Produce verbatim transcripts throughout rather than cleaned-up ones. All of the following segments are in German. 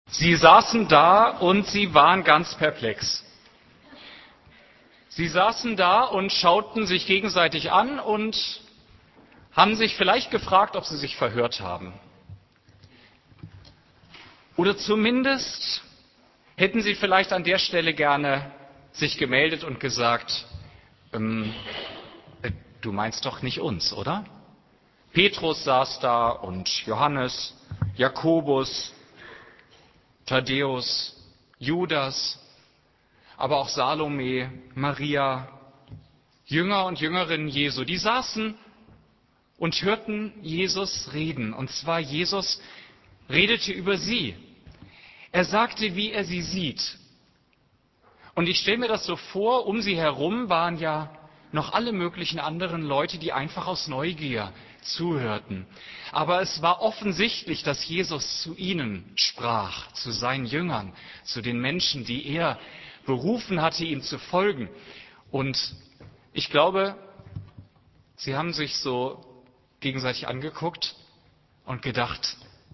Sie saßen da und sie waren ganz perplex. Sie saßen da und schauten sich gegenseitig an und haben sich vielleicht gefragt, ob sie sich verhört haben. Oder zumindest hätten sie vielleicht an der Stelle gerne sich gemeldet und gesagt, ähm, äh, du meinst doch nicht uns, oder? Petrus saß da und Johannes, Jakobus, Thaddäus, Judas, aber auch Salome, Maria, Jünger und Jüngerinnen Jesu, die saßen und hörten Jesus reden. Und zwar Jesus redete über sie. Er sagte, wie er sie sieht. Und ich stelle mir das so vor, um sie herum waren ja noch alle möglichen anderen Leute, die einfach aus Neugier zuhörten. Aber es war offensichtlich, dass Jesus zu ihnen sprach, zu seinen Jüngern, zu den Menschen, die er berufen hatte, ihm zu folgen. Und ich glaube, sie haben sich so gegenseitig angeguckt und gedacht,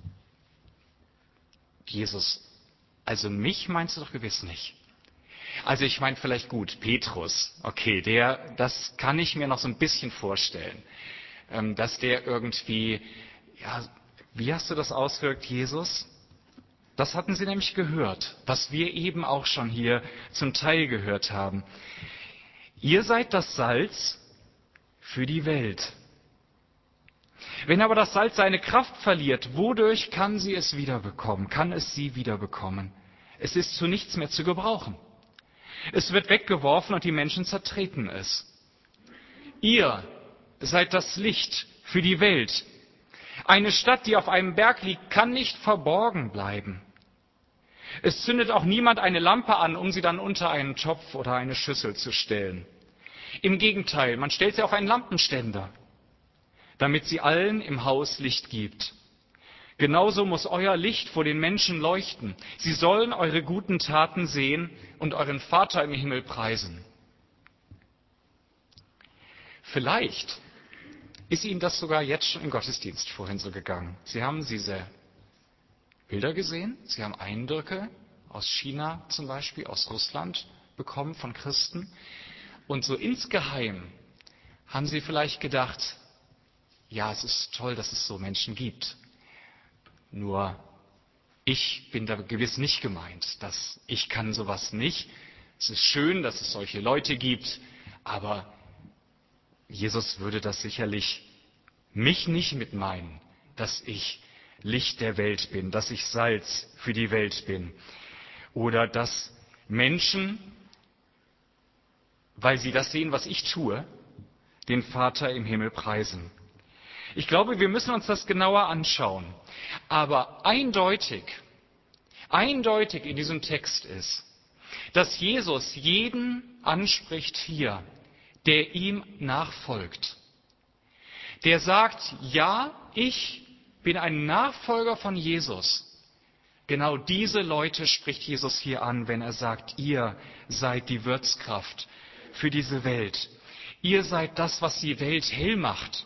Jesus, also mich meinst du doch gewiss nicht. Also ich meine vielleicht gut, Petrus, okay, der, das kann ich mir noch so ein bisschen vorstellen, dass der irgendwie, ja, wie hast du das ausgedrückt, Jesus? Das hatten sie nämlich gehört, was wir eben auch schon hier zum Teil gehört haben. Ihr seid das Salz für die Welt. Wenn aber das Salz seine Kraft verliert, wodurch kann sie es wiederbekommen? Kann es sie wiederbekommen? Es ist zu nichts mehr zu gebrauchen. Es wird weggeworfen und die Menschen zertreten es. Ihr seid das Licht für die Welt. Eine Stadt, die auf einem Berg liegt, kann nicht verborgen bleiben. Es zündet auch niemand eine Lampe an, um sie dann unter einen Topf oder eine Schüssel zu stellen. Im Gegenteil, man stellt sie auf einen Lampenständer, damit sie allen im Haus Licht gibt. Genauso muss euer Licht vor den Menschen leuchten. Sie sollen eure guten Taten sehen und euren Vater im Himmel preisen. Vielleicht ist Ihnen das sogar jetzt schon im Gottesdienst vorhin so gegangen. Sie haben diese Bilder gesehen, Sie haben Eindrücke aus China zum Beispiel, aus Russland bekommen von Christen. Und so insgeheim haben Sie vielleicht gedacht, ja, es ist toll, dass es so Menschen gibt. Nur ich bin da gewiss nicht gemeint, dass ich kann sowas nicht. Es ist schön, dass es solche Leute gibt, aber Jesus würde das sicherlich mich nicht mit meinen, dass ich Licht der Welt bin, dass ich Salz für die Welt bin. Oder dass Menschen, weil sie das sehen, was ich tue, den Vater im Himmel preisen. Ich glaube, wir müssen uns das genauer anschauen. Aber eindeutig, eindeutig in diesem Text ist, dass Jesus jeden anspricht hier, der ihm nachfolgt. Der sagt, ja, ich bin ein Nachfolger von Jesus. Genau diese Leute spricht Jesus hier an, wenn er sagt, ihr seid die Wirtskraft für diese Welt. Ihr seid das, was die Welt hell macht.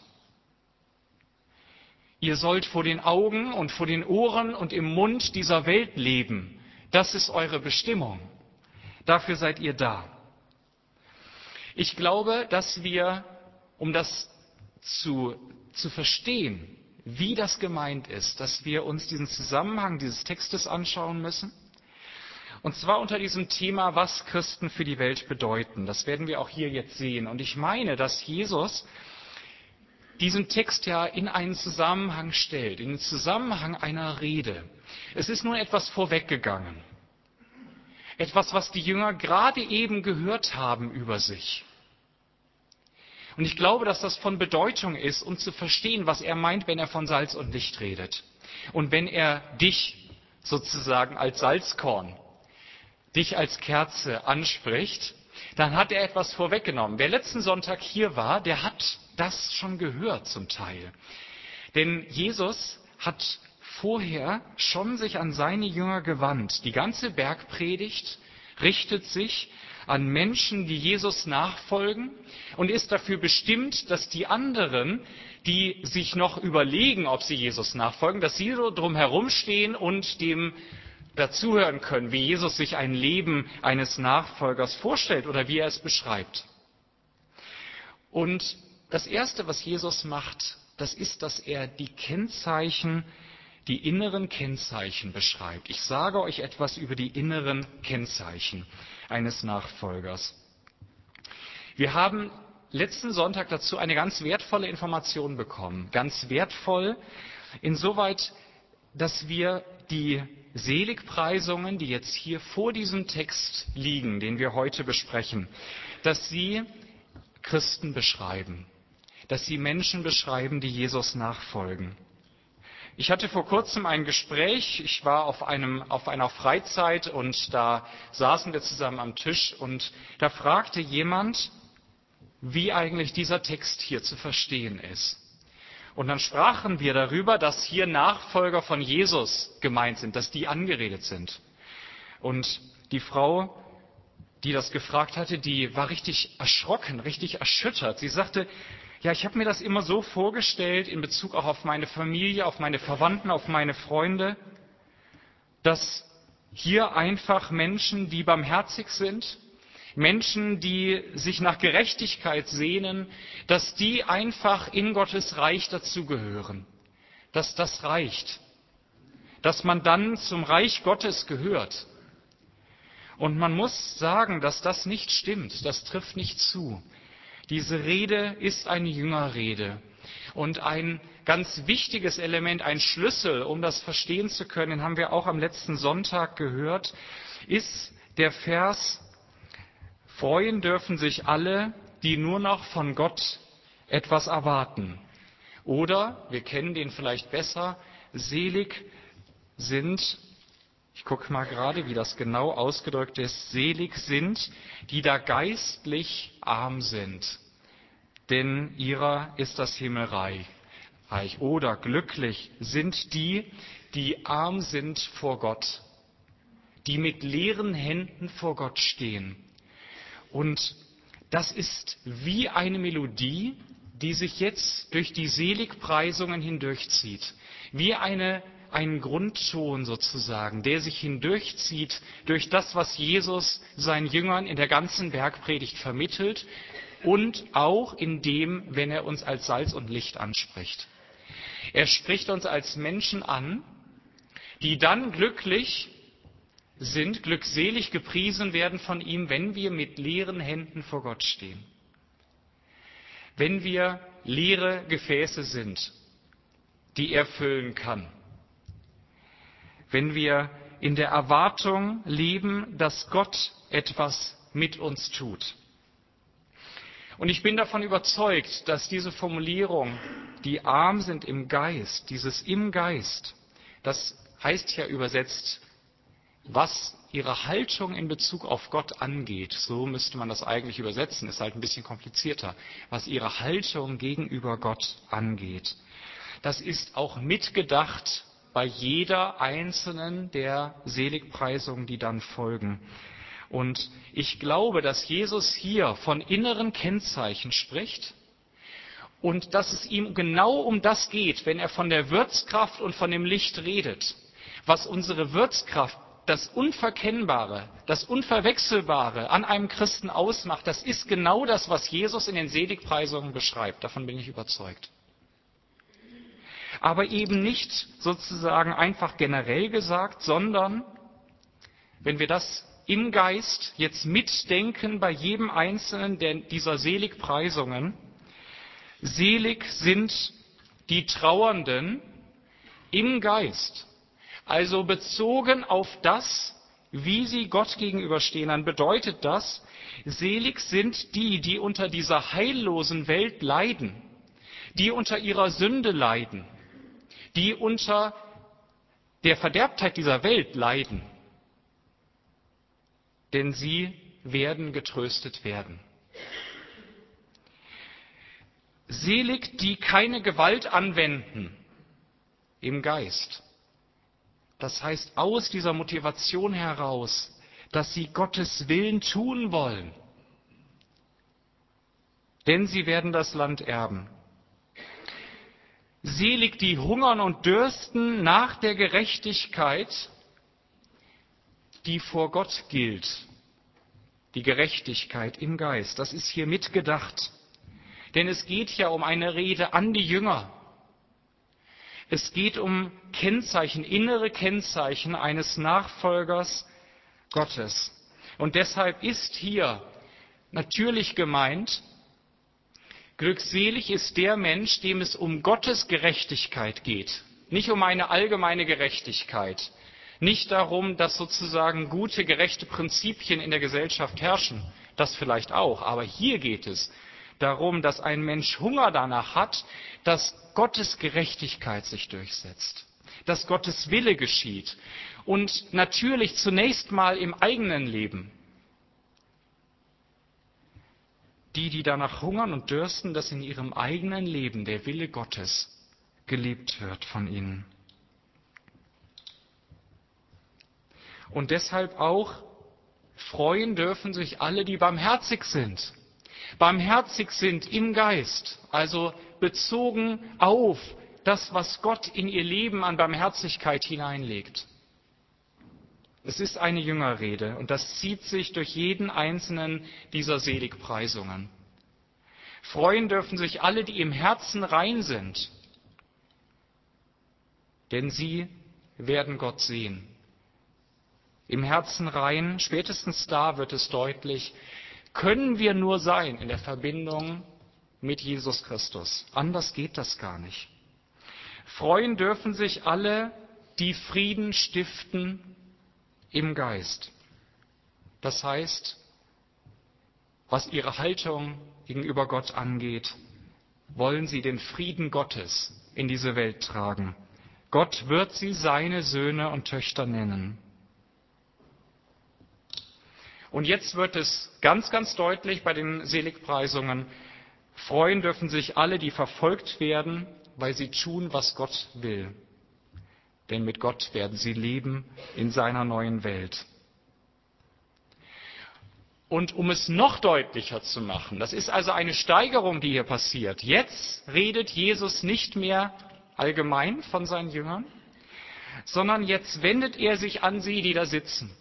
Ihr sollt vor den Augen und vor den Ohren und im Mund dieser Welt leben. Das ist eure Bestimmung. Dafür seid ihr da. Ich glaube, dass wir, um das zu, zu verstehen, wie das gemeint ist, dass wir uns diesen Zusammenhang dieses Textes anschauen müssen. Und zwar unter diesem Thema, was Christen für die Welt bedeuten. Das werden wir auch hier jetzt sehen. Und ich meine, dass Jesus diesen Text ja in einen Zusammenhang stellt, in den Zusammenhang einer Rede. Es ist nun etwas vorweggegangen. Etwas, was die Jünger gerade eben gehört haben über sich. Und ich glaube, dass das von Bedeutung ist, um zu verstehen, was er meint, wenn er von Salz und Licht redet. Und wenn er dich sozusagen als Salzkorn, dich als Kerze anspricht, dann hat er etwas vorweggenommen. Wer letzten Sonntag hier war, der hat das schon gehört zum Teil. Denn Jesus hat vorher schon sich an seine Jünger gewandt. Die ganze Bergpredigt richtet sich an Menschen, die Jesus nachfolgen und ist dafür bestimmt, dass die anderen, die sich noch überlegen, ob sie Jesus nachfolgen, dass sie so drum herum stehen und dem dazuhören können, wie Jesus sich ein Leben eines Nachfolgers vorstellt oder wie er es beschreibt. Und das Erste, was Jesus macht, das ist, dass er die Kennzeichen, die inneren Kennzeichen beschreibt. Ich sage euch etwas über die inneren Kennzeichen eines Nachfolgers. Wir haben letzten Sonntag dazu eine ganz wertvolle Information bekommen. Ganz wertvoll insoweit, dass wir die Seligpreisungen, die jetzt hier vor diesem Text liegen, den wir heute besprechen, dass sie Christen beschreiben, dass sie Menschen beschreiben, die Jesus nachfolgen. Ich hatte vor kurzem ein Gespräch, ich war auf, einem, auf einer Freizeit und da saßen wir zusammen am Tisch und da fragte jemand, wie eigentlich dieser Text hier zu verstehen ist. Und dann sprachen wir darüber, dass hier Nachfolger von Jesus gemeint sind, dass die angeredet sind. Und die Frau, die das gefragt hatte, die war richtig erschrocken, richtig erschüttert. Sie sagte, ja, ich habe mir das immer so vorgestellt, in Bezug auch auf meine Familie, auf meine Verwandten, auf meine Freunde, dass hier einfach Menschen, die barmherzig sind, Menschen, die sich nach Gerechtigkeit sehnen, dass die einfach in Gottes Reich dazugehören. Dass das reicht. Dass man dann zum Reich Gottes gehört. Und man muss sagen, dass das nicht stimmt. Das trifft nicht zu. Diese Rede ist eine Jüngerrede. Und ein ganz wichtiges Element, ein Schlüssel, um das verstehen zu können, den haben wir auch am letzten Sonntag gehört, ist der Vers: Freuen dürfen sich alle, die nur noch von Gott etwas erwarten. Oder, wir kennen den vielleicht besser, selig sind, ich gucke mal gerade, wie das genau ausgedrückt ist, selig sind, die da geistlich arm sind, denn ihrer ist das Himmelreich. Oder glücklich sind die, die arm sind vor Gott, die mit leeren Händen vor Gott stehen. Und das ist wie eine Melodie, die sich jetzt durch die Seligpreisungen hindurchzieht. Wie eine, ein Grundton sozusagen, der sich hindurchzieht durch das, was Jesus seinen Jüngern in der ganzen Bergpredigt vermittelt und auch in dem, wenn er uns als Salz und Licht anspricht. Er spricht uns als Menschen an, die dann glücklich sind, glückselig gepriesen werden von ihm, wenn wir mit leeren Händen vor Gott stehen. Wenn wir leere Gefäße sind, die er füllen kann. Wenn wir in der Erwartung leben, dass Gott etwas mit uns tut. Und ich bin davon überzeugt, dass diese Formulierung, die arm sind im Geist, dieses im Geist, das heißt ja übersetzt, was ihre Haltung in Bezug auf Gott angeht, so müsste man das eigentlich übersetzen, ist halt ein bisschen komplizierter, was ihre Haltung gegenüber Gott angeht. Das ist auch mitgedacht bei jeder einzelnen der Seligpreisungen, die dann folgen. Und ich glaube, dass Jesus hier von inneren Kennzeichen spricht und dass es ihm genau um das geht, wenn er von der Würzkraft und von dem Licht redet, was unsere Würzkraft, das Unverkennbare, das Unverwechselbare an einem Christen ausmacht, das ist genau das, was Jesus in den Seligpreisungen beschreibt. Davon bin ich überzeugt. Aber eben nicht sozusagen einfach generell gesagt, sondern wenn wir das im Geist jetzt mitdenken bei jedem einzelnen dieser Seligpreisungen, selig sind die Trauernden im Geist. Also bezogen auf das, wie sie Gott gegenüberstehen, dann bedeutet das, selig sind die, die unter dieser heillosen Welt leiden, die unter ihrer Sünde leiden, die unter der Verderbtheit dieser Welt leiden, denn sie werden getröstet werden. Selig, die keine Gewalt anwenden im Geist. Das heißt, aus dieser Motivation heraus, dass sie Gottes Willen tun wollen. Denn sie werden das Land erben. Selig, die hungern und dürsten nach der Gerechtigkeit, die vor Gott gilt. Die Gerechtigkeit im Geist, das ist hier mitgedacht. Denn es geht ja um eine Rede an die Jünger. Es geht um Kennzeichen, innere Kennzeichen eines Nachfolgers Gottes. Und deshalb ist hier natürlich gemeint, glückselig ist der Mensch, dem es um Gottes Gerechtigkeit geht. Nicht um eine allgemeine Gerechtigkeit. Nicht darum, dass sozusagen gute, gerechte Prinzipien in der Gesellschaft herrschen. Das vielleicht auch. Aber hier geht es darum, dass ein Mensch Hunger danach hat, dass Gottes Gerechtigkeit sich durchsetzt. Dass Gottes Wille geschieht. Und natürlich zunächst mal im eigenen Leben. Die, die danach hungern und dürsten, dass in ihrem eigenen Leben der Wille Gottes gelebt wird von ihnen. Und deshalb auch freuen dürfen sich alle, die barmherzig sind. Barmherzig sind im Geist, also bezogen auf das, was Gott in ihr Leben an Barmherzigkeit hineinlegt. Es ist eine Jüngerrede und das zieht sich durch jeden einzelnen dieser Seligpreisungen. Freuen dürfen sich alle, die im Herzen rein sind, denn sie werden Gott sehen. Im Herzen rein, spätestens da wird es deutlich, können wir nur sein in der Verbindung mit Jesus Christus. Anders geht das gar nicht. Freuen dürfen sich alle, die Frieden stiften im Geist. Das heißt, was ihre Haltung gegenüber Gott angeht, wollen sie den Frieden Gottes in diese Welt tragen. Gott wird sie seine Söhne und Töchter nennen. Und jetzt wird es ganz, ganz deutlich bei den Seligpreisungen, freuen dürfen sich alle, die verfolgt werden, weil sie tun, was Gott will. Denn mit Gott werden sie leben in seiner neuen Welt. Und um es noch deutlicher zu machen, das ist also eine Steigerung, die hier passiert. Jetzt redet Jesus nicht mehr allgemein von seinen Jüngern, sondern jetzt wendet er sich an sie, die da sitzen.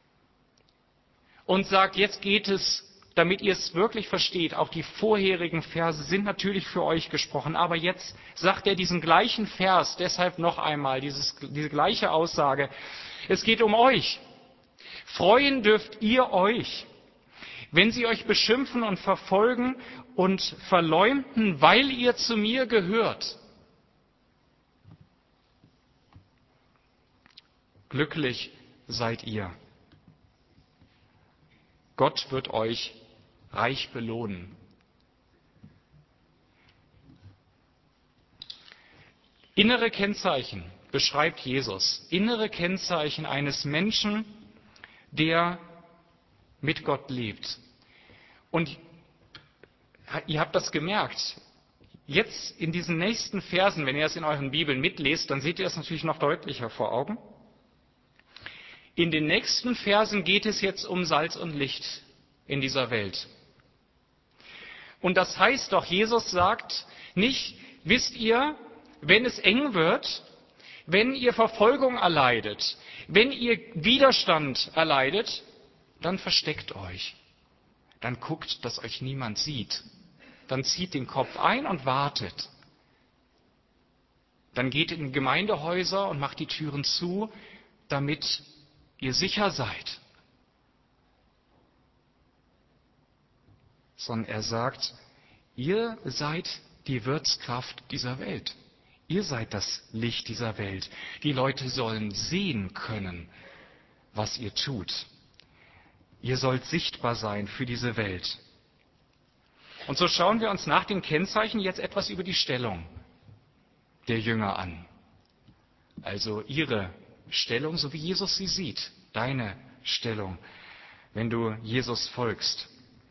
Und sagt, jetzt geht es, damit ihr es wirklich versteht, auch die vorherigen Verse sind natürlich für euch gesprochen, aber jetzt sagt er diesen gleichen Vers, deshalb noch einmal dieses, diese gleiche Aussage. Es geht um euch. Freuen dürft ihr euch, wenn sie euch beschimpfen und verfolgen und verleumden, weil ihr zu mir gehört. Glücklich seid ihr. Gott wird euch reich belohnen. Innere Kennzeichen beschreibt Jesus. Innere Kennzeichen eines Menschen, der mit Gott lebt. Und ihr habt das gemerkt. Jetzt in diesen nächsten Versen, wenn ihr es in euren Bibeln mitlest, dann seht ihr es natürlich noch deutlicher vor Augen. In den nächsten Versen geht es jetzt um Salz und Licht in dieser Welt. Und das heißt doch, Jesus sagt nicht, wisst ihr, wenn es eng wird, wenn ihr Verfolgung erleidet, wenn ihr Widerstand erleidet, dann versteckt euch. Dann guckt, dass euch niemand sieht. Dann zieht den Kopf ein und wartet. Dann geht in Gemeindehäuser und macht die Türen zu, damit ihr sicher seid. Sondern er sagt, ihr seid die Wirtskraft dieser Welt. Ihr seid das Licht dieser Welt. Die Leute sollen sehen können, was ihr tut. Ihr sollt sichtbar sein für diese Welt. Und so schauen wir uns nach den Kennzeichen jetzt etwas über die Stellung der Jünger an. Also ihre Stellung, so wie Jesus sie sieht. Deine Stellung, wenn du Jesus folgst.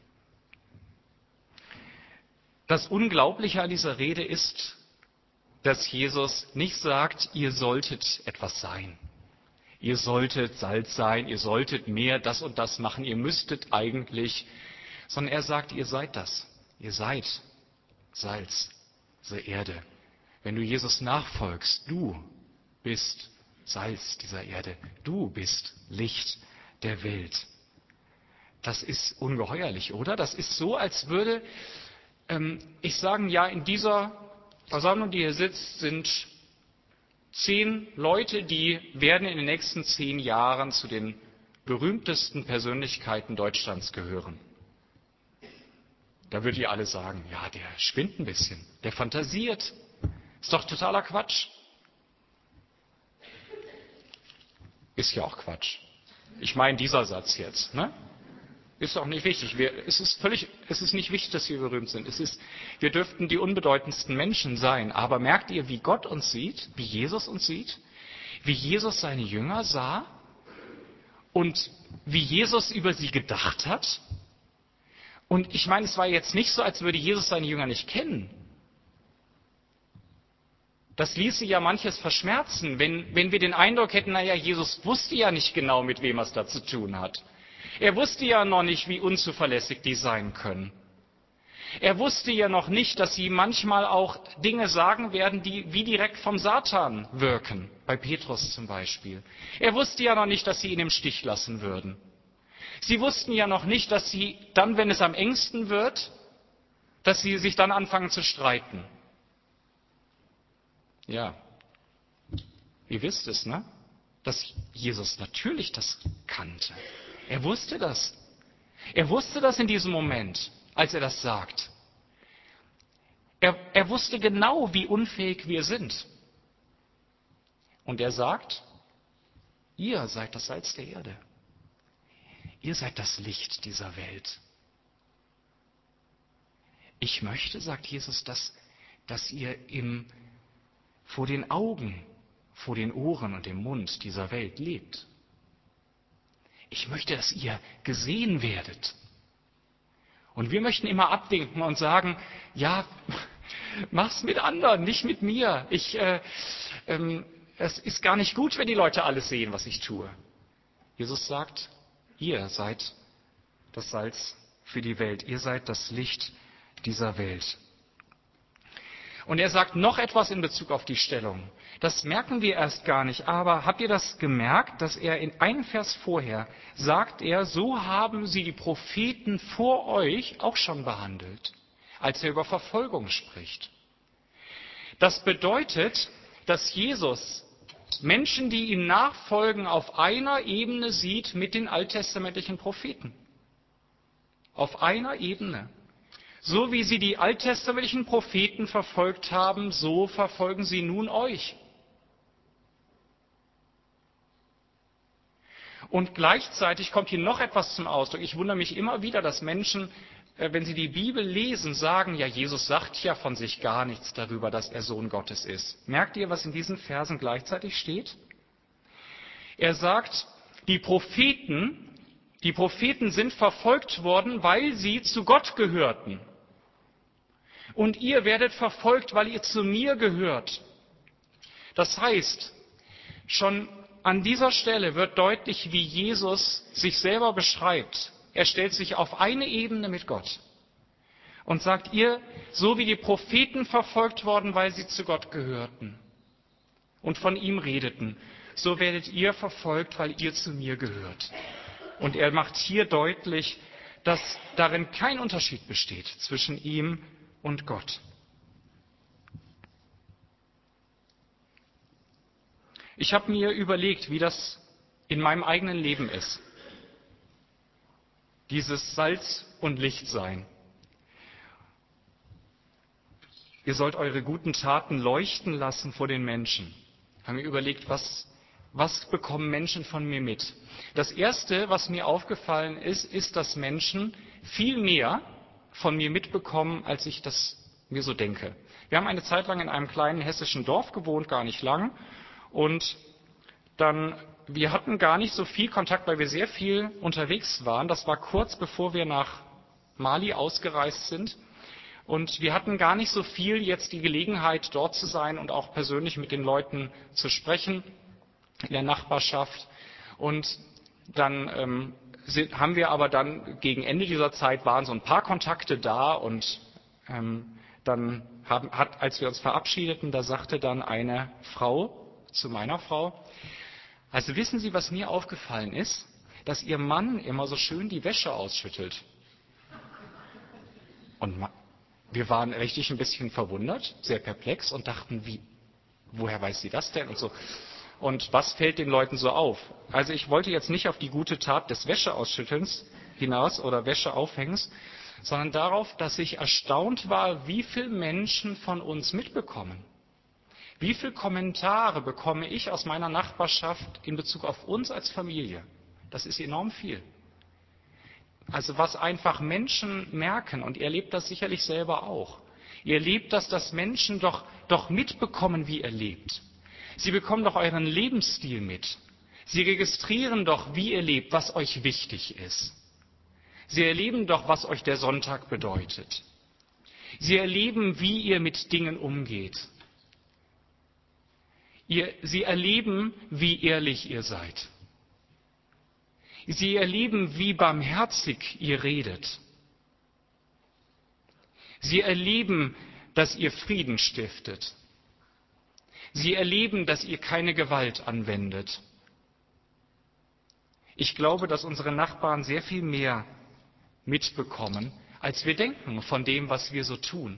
Das Unglaubliche an dieser Rede ist, dass Jesus nicht sagt, ihr solltet etwas sein. Ihr solltet Salz sein, ihr solltet mehr das und das machen, ihr müsstet eigentlich, sondern er sagt, ihr seid das. Ihr seid Salz dieser Erde. Wenn du Jesus nachfolgst, du bist Salz dieser Erde. Du bist Licht der Welt. Das ist ungeheuerlich, oder? Das ist so, als würde ähm, ich sagen, ja, in dieser Versammlung, die hier sitzt, sind zehn Leute, die werden in den nächsten zehn Jahren zu den berühmtesten Persönlichkeiten Deutschlands gehören. Da würdet ihr alle sagen, ja, der spinnt ein bisschen, der fantasiert. Ist doch totaler Quatsch. Ist ja auch Quatsch. Ich meine dieser Satz jetzt, ne? Ist auch nicht wichtig. Wir, es ist völlig, es ist nicht wichtig, dass wir berühmt sind. Es ist, wir dürften die unbedeutendsten Menschen sein. Aber merkt ihr, wie Gott uns sieht, wie Jesus uns sieht, wie Jesus seine Jünger sah und wie Jesus über sie gedacht hat? Und ich meine, es war jetzt nicht so, als würde Jesus seine Jünger nicht kennen. Das ließe ja manches verschmerzen, wenn, wenn wir den Eindruck hätten, naja, Jesus wusste ja nicht genau, mit wem er es da zu tun hat. Er wusste ja noch nicht, wie unzuverlässig die sein können. Er wusste ja noch nicht, dass sie manchmal auch Dinge sagen werden, die wie direkt vom Satan wirken, bei Petrus zum Beispiel. Er wusste ja noch nicht, dass sie ihn im Stich lassen würden. Sie wussten ja noch nicht, dass sie dann, wenn es am engsten wird, dass sie sich dann anfangen zu streiten. Ja, ihr wisst es, ne? Dass Jesus natürlich das kannte. Er wusste das. Er wusste das in diesem Moment, als er das sagt. Er, er wusste genau, wie unfähig wir sind. Und er sagt, ihr seid das Salz der Erde. Ihr seid das Licht dieser Welt. Ich möchte, sagt Jesus, dass, dass ihr im, vor den Augen, vor den Ohren und dem Mund dieser Welt lebt. Ich möchte, dass ihr gesehen werdet. Und wir möchten immer abwinken und sagen, ja, mach's mit anderen, nicht mit mir. Ich, äh, ähm, es ist gar nicht gut, wenn die Leute alles sehen, was ich tue. Jesus sagt, ihr seid das Salz für die Welt. Ihr seid das Licht dieser Welt. Und er sagt noch etwas in Bezug auf die Stellung. Das merken wir erst gar nicht. Aber habt ihr das gemerkt, dass er in einem Vers vorher sagt, er, so haben sie die Propheten vor euch auch schon behandelt, als er über Verfolgung spricht. Das bedeutet, dass Jesus Menschen, die ihm nachfolgen, auf einer Ebene sieht mit den alttestamentlichen Propheten. Auf einer Ebene. So wie sie die alttestamentlichen Propheten verfolgt haben, so verfolgen sie nun euch. Und gleichzeitig kommt hier noch etwas zum Ausdruck. Ich wundere mich immer wieder, dass Menschen, wenn sie die Bibel lesen, sagen, ja, Jesus sagt ja von sich gar nichts darüber, dass er Sohn Gottes ist. Merkt ihr, was in diesen Versen gleichzeitig steht? Er sagt, die Propheten, die Propheten sind verfolgt worden, weil sie zu Gott gehörten. Und ihr werdet verfolgt, weil ihr zu mir gehört. Das heißt, schon an dieser Stelle wird deutlich, wie Jesus sich selber beschreibt. Er stellt sich auf eine Ebene mit Gott und sagt, ihr, so wie die Propheten verfolgt worden, weil sie zu Gott gehörten und von ihm redeten, so werdet ihr verfolgt, weil ihr zu mir gehört. Und er macht hier deutlich, dass darin kein Unterschied besteht zwischen ihm und Gott. Ich habe mir überlegt, wie das in meinem eigenen Leben ist. Dieses Salz und Licht sein. Ihr sollt eure guten Taten leuchten lassen vor den Menschen. Ich habe mir überlegt, was, was bekommen Menschen von mir mit? Das Erste, was mir aufgefallen ist, ist, dass Menschen viel mehr von mir mitbekommen, als ich das mir so denke. Wir haben eine Zeit lang in einem kleinen hessischen Dorf gewohnt, gar nicht lang. Und dann, wir hatten gar nicht so viel Kontakt, weil wir sehr viel unterwegs waren. Das war kurz bevor wir nach Mali ausgereist sind. Und wir hatten gar nicht so viel jetzt die Gelegenheit, dort zu sein und auch persönlich mit den Leuten zu sprechen in der Nachbarschaft. Und dann ähm, sind, haben wir aber dann gegen Ende dieser Zeit waren so ein paar Kontakte da und ähm, dann haben, hat, als wir uns verabschiedeten, da sagte dann eine Frau zu meiner Frau, also wissen Sie, was mir aufgefallen ist? dass Ihr Mann immer so schön die Wäsche ausschüttelt. Und wir waren richtig ein bisschen verwundert, sehr perplex und dachten, wie, woher weiß sie das denn und so. Und was fällt den Leuten so auf? Also ich wollte jetzt nicht auf die gute Tat des Wäscheausschüttelns hinaus oder Wäscheaufhängens, sondern darauf, dass ich erstaunt war, wie viele Menschen von uns mitbekommen. Wie viele Kommentare bekomme ich aus meiner Nachbarschaft in Bezug auf uns als Familie? Das ist enorm viel. Also was einfach Menschen merken, und ihr erlebt das sicherlich selber auch. Ihr erlebt das, dass Menschen doch, doch mitbekommen, wie ihr lebt. Sie bekommen doch euren Lebensstil mit. Sie registrieren doch, wie ihr lebt, was euch wichtig ist. Sie erleben doch, was euch der Sonntag bedeutet. Sie erleben, wie ihr mit Dingen umgeht. Ihr, sie erleben, wie ehrlich ihr seid. Sie erleben, wie barmherzig ihr redet. Sie erleben, dass ihr Frieden stiftet. Sie erleben, dass ihr keine Gewalt anwendet. Ich glaube, dass unsere Nachbarn sehr viel mehr mitbekommen, als wir denken von dem, was wir so tun.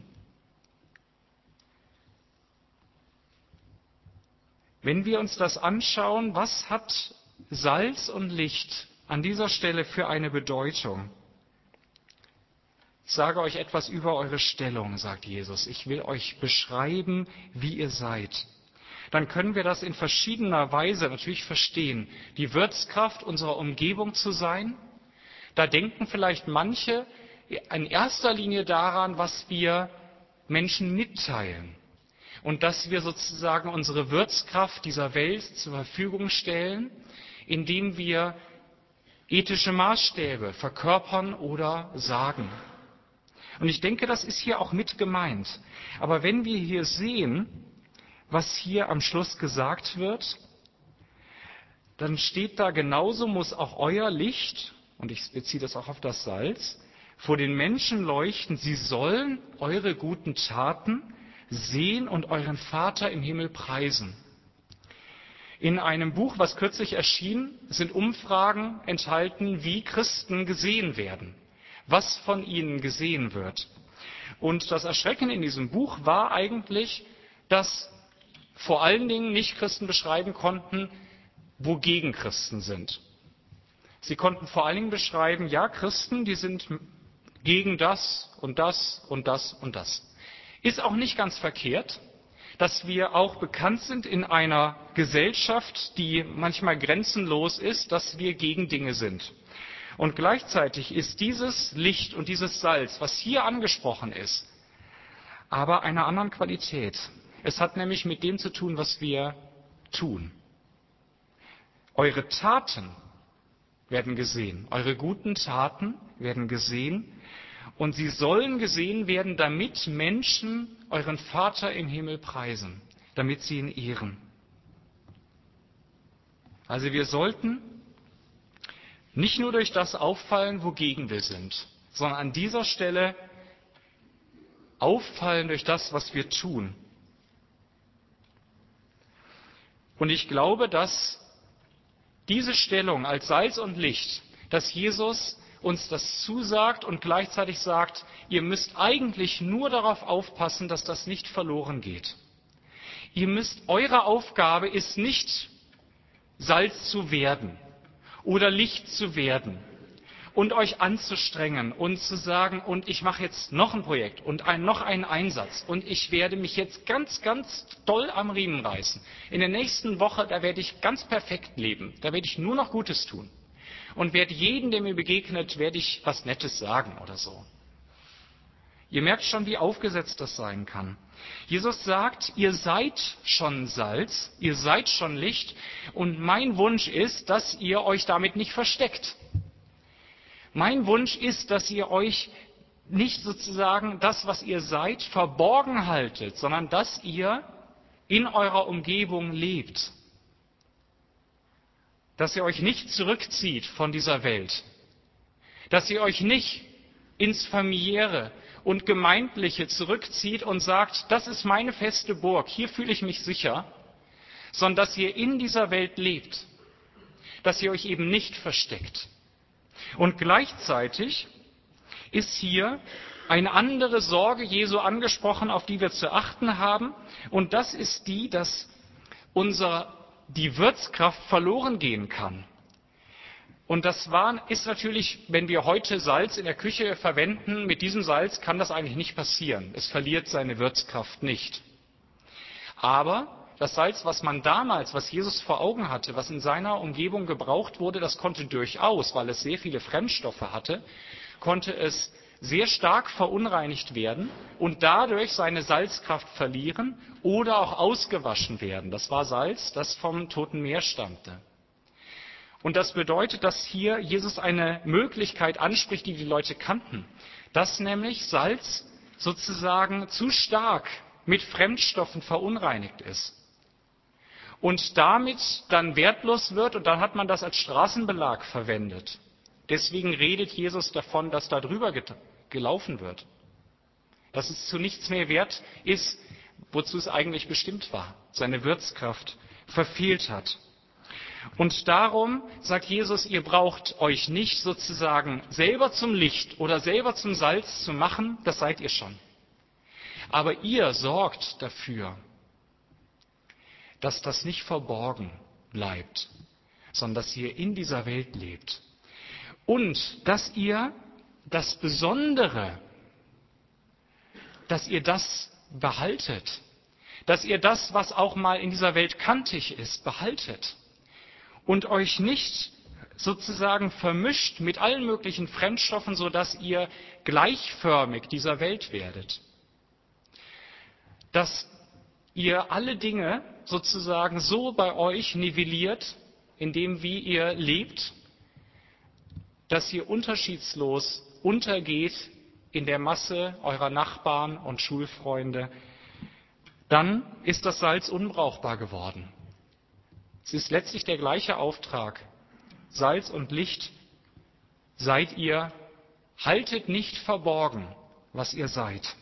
Wenn wir uns das anschauen, was hat Salz und Licht an dieser Stelle für eine Bedeutung? Ich sage euch etwas über eure Stellung, sagt Jesus. Ich will euch beschreiben, wie ihr seid. Dann können wir das in verschiedener Weise natürlich verstehen. Die Wirtskraft unserer Umgebung zu sein. Da denken vielleicht manche in erster Linie daran, was wir Menschen mitteilen. Und dass wir sozusagen unsere Wirtskraft dieser Welt zur Verfügung stellen, indem wir ethische Maßstäbe verkörpern oder sagen. Und ich denke, das ist hier auch mit gemeint. Aber wenn wir hier sehen, was hier am Schluss gesagt wird, dann steht da, genauso muss auch euer Licht, und ich beziehe das auch auf das Salz, vor den Menschen leuchten. Sie sollen eure guten Taten sehen und euren Vater im Himmel preisen. In einem Buch, was kürzlich erschien, sind Umfragen enthalten, wie Christen gesehen werden, was von ihnen gesehen wird. Und das Erschreckende in diesem Buch war eigentlich, dass vor allen Dingen Nichtchristen beschreiben konnten, wogegen Christen sind. Sie konnten vor allen Dingen beschreiben, ja, Christen, die sind gegen das und das und das und das. Ist auch nicht ganz verkehrt, dass wir auch bekannt sind in einer Gesellschaft, die manchmal grenzenlos ist, dass wir gegen Dinge sind. Und gleichzeitig ist dieses Licht und dieses Salz, was hier angesprochen ist, aber einer anderen Qualität. Es hat nämlich mit dem zu tun, was wir tun. Eure Taten werden gesehen, eure guten Taten werden gesehen und sie sollen gesehen werden, damit Menschen euren Vater im Himmel preisen, damit sie ihn ehren. Also wir sollten nicht nur durch das auffallen, wogegen wir sind, sondern an dieser Stelle auffallen durch das, was wir tun. Und ich glaube, dass diese Stellung als Salz und Licht, dass Jesus uns das zusagt und gleichzeitig sagt, ihr müsst eigentlich nur darauf aufpassen, dass das nicht verloren geht. Ihr müsst, eure Aufgabe ist nicht, Salz zu werden oder Licht zu werden und euch anzustrengen und zu sagen, und ich mache jetzt noch ein Projekt und ein, noch einen Einsatz und ich werde mich jetzt ganz, ganz doll am Riemen reißen. In der nächsten Woche, da werde ich ganz perfekt leben, da werde ich nur noch Gutes tun und werde jeden, der mir begegnet, werde ich was Nettes sagen oder so. Ihr merkt schon, wie aufgesetzt das sein kann. Jesus sagt, ihr seid schon Salz, ihr seid schon Licht und mein Wunsch ist, dass ihr euch damit nicht versteckt. Mein Wunsch ist, dass ihr euch nicht sozusagen das, was ihr seid, verborgen haltet, sondern dass ihr in eurer Umgebung lebt. Dass ihr euch nicht zurückzieht von dieser Welt. Dass ihr euch nicht ins Familiäre und Gemeindliche zurückzieht und sagt, das ist meine feste Burg, hier fühle ich mich sicher, sondern dass ihr in dieser Welt lebt. dass ihr euch eben nicht versteckt. Und gleichzeitig ist hier eine andere Sorge Jesu angesprochen, auf die wir zu achten haben. Und das ist die, dass unser, die Würzkraft verloren gehen kann. Und das war, ist natürlich, wenn wir heute Salz in der Küche verwenden, mit diesem Salz kann das eigentlich nicht passieren. Es verliert seine Würzkraft nicht. Aber das Salz, was man damals, was Jesus vor Augen hatte, was in seiner Umgebung gebraucht wurde, das konnte durchaus, weil es sehr viele Fremdstoffe hatte, konnte es sehr stark verunreinigt werden und dadurch seine Salzkraft verlieren oder auch ausgewaschen werden. Das war Salz, das vom Toten Meer stammte. Und das bedeutet, dass hier Jesus eine Möglichkeit anspricht, die die Leute kannten, dass nämlich Salz sozusagen zu stark mit Fremdstoffen verunreinigt ist und damit dann wertlos wird und dann hat man das als Straßenbelag verwendet. Deswegen redet Jesus davon, dass da drüber gelaufen wird, dass es zu nichts mehr wert ist, wozu es eigentlich bestimmt war, seine Würzkraft verfehlt hat. Und darum sagt Jesus, ihr braucht euch nicht sozusagen selber zum Licht oder selber zum Salz zu machen, das seid ihr schon. Aber ihr sorgt dafür, dass das nicht verborgen bleibt, sondern dass ihr in dieser Welt lebt. Und dass ihr das Besondere, dass ihr das behaltet, dass ihr das, was auch mal in dieser Welt kantig ist, behaltet. Und euch nicht sozusagen vermischt mit allen möglichen Fremdstoffen, sodass ihr gleichförmig dieser Welt werdet. Dass ihr alle Dinge sozusagen so bei euch nivelliert, in dem wie ihr lebt, dass ihr unterschiedslos untergeht in der Masse eurer Nachbarn und Schulfreunde, dann ist das Salz unbrauchbar geworden. Es ist letztlich der gleiche Auftrag. Salz und Licht seid ihr, haltet nicht verborgen, was ihr seid.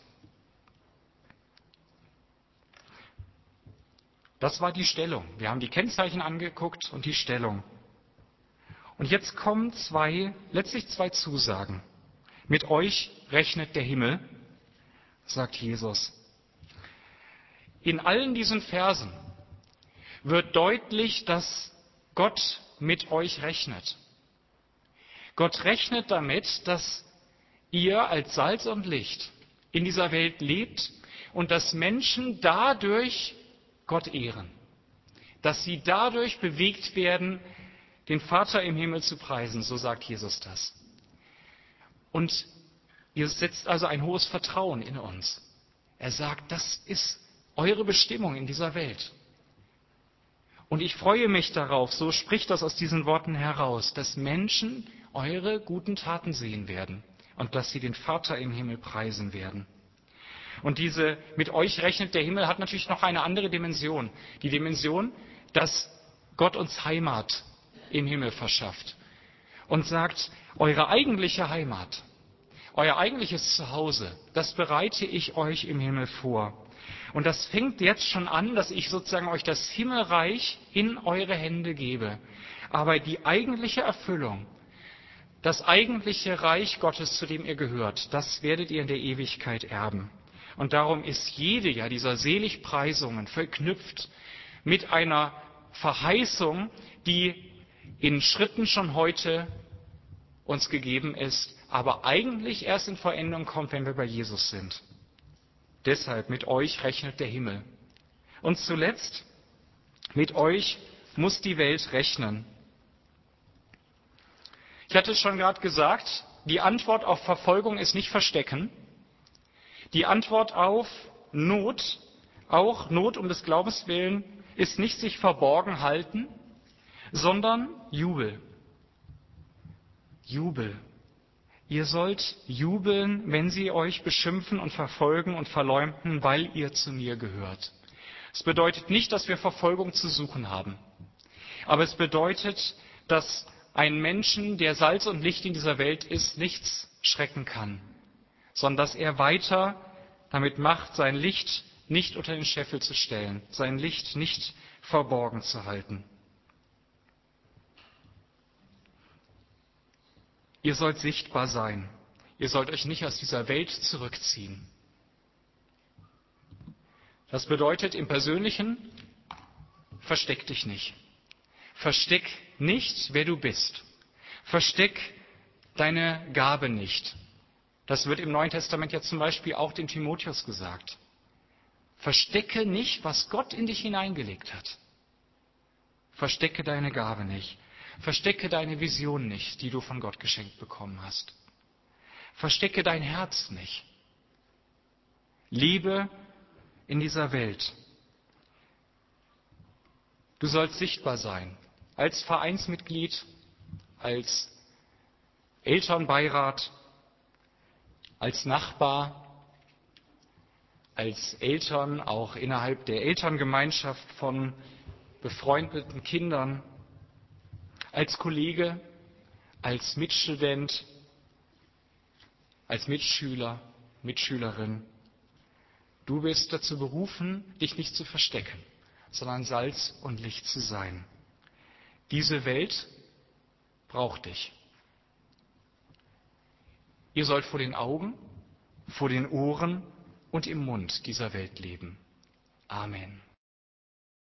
Das war die Stellung. Wir haben die Kennzeichen angeguckt und die Stellung. Und jetzt kommen zwei, letztlich zwei Zusagen. Mit euch rechnet der Himmel, sagt Jesus. In allen diesen Versen wird deutlich, dass Gott mit euch rechnet. Gott rechnet damit, dass ihr als Salz und Licht in dieser Welt lebt und dass Menschen dadurch Gott ehren. Dass sie dadurch bewegt werden, den Vater im Himmel zu preisen, so sagt Jesus das. Und Jesus setzt also ein hohes Vertrauen in uns. Er sagt, das ist eure Bestimmung in dieser Welt. Und ich freue mich darauf, so spricht das aus diesen Worten heraus, dass Menschen eure guten Taten sehen werden und dass sie den Vater im Himmel preisen werden. Und diese mit euch rechnet der Himmel hat natürlich noch eine andere Dimension. Die Dimension, dass Gott uns Heimat im Himmel verschafft und sagt, eure eigentliche Heimat, euer eigentliches Zuhause, das bereite ich euch im Himmel vor. Und das fängt jetzt schon an, dass ich sozusagen euch das Himmelreich in eure Hände gebe. Aber die eigentliche Erfüllung, das eigentliche Reich Gottes, zu dem ihr gehört, das werdet ihr in der Ewigkeit erben. Und darum ist jede ja dieser Seligpreisungen verknüpft mit einer Verheißung, die in Schritten schon heute uns gegeben ist, aber eigentlich erst in Vollendung kommt, wenn wir bei Jesus sind. Deshalb, mit euch rechnet der Himmel. Und zuletzt, mit euch muss die Welt rechnen. Ich hatte es schon gerade gesagt, die Antwort auf Verfolgung ist nicht Verstecken. Die Antwort auf Not, auch Not um des Glaubens willen, ist nicht sich verborgen halten, sondern Jubel. Jubel. Ihr sollt jubeln, wenn sie euch beschimpfen und verfolgen und verleumden, weil ihr zu mir gehört. Es bedeutet nicht, dass wir Verfolgung zu suchen haben. Aber es bedeutet, dass ein Menschen, der Salz und Licht in dieser Welt ist, nichts schrecken kann, sondern dass er weiter damit macht, sein Licht nicht unter den Scheffel zu stellen, sein Licht nicht verborgen zu halten. Ihr sollt sichtbar sein. Ihr sollt euch nicht aus dieser Welt zurückziehen. Das bedeutet im Persönlichen, versteck dich nicht. Versteck nicht, wer du bist. Versteck deine Gabe nicht. Das wird im Neuen Testament ja zum Beispiel auch dem Timotheus gesagt. Verstecke nicht, was Gott in dich hineingelegt hat. Verstecke deine Gabe nicht. Verstecke deine Vision nicht, die du von Gott geschenkt bekommen hast. Verstecke dein Herz nicht. Lebe in dieser Welt. Du sollst sichtbar sein, als Vereinsmitglied, als Elternbeirat, als Nachbar, als Eltern, auch innerhalb der Elterngemeinschaft von befreundeten Kindern, als Kollege, als Mitstudent, als Mitschüler, Mitschülerin. Du bist dazu berufen, dich nicht zu verstecken, sondern Salz und Licht zu sein. Diese Welt braucht dich. Ihr sollt vor den Augen, vor den Ohren und im Mund dieser Welt leben. Amen.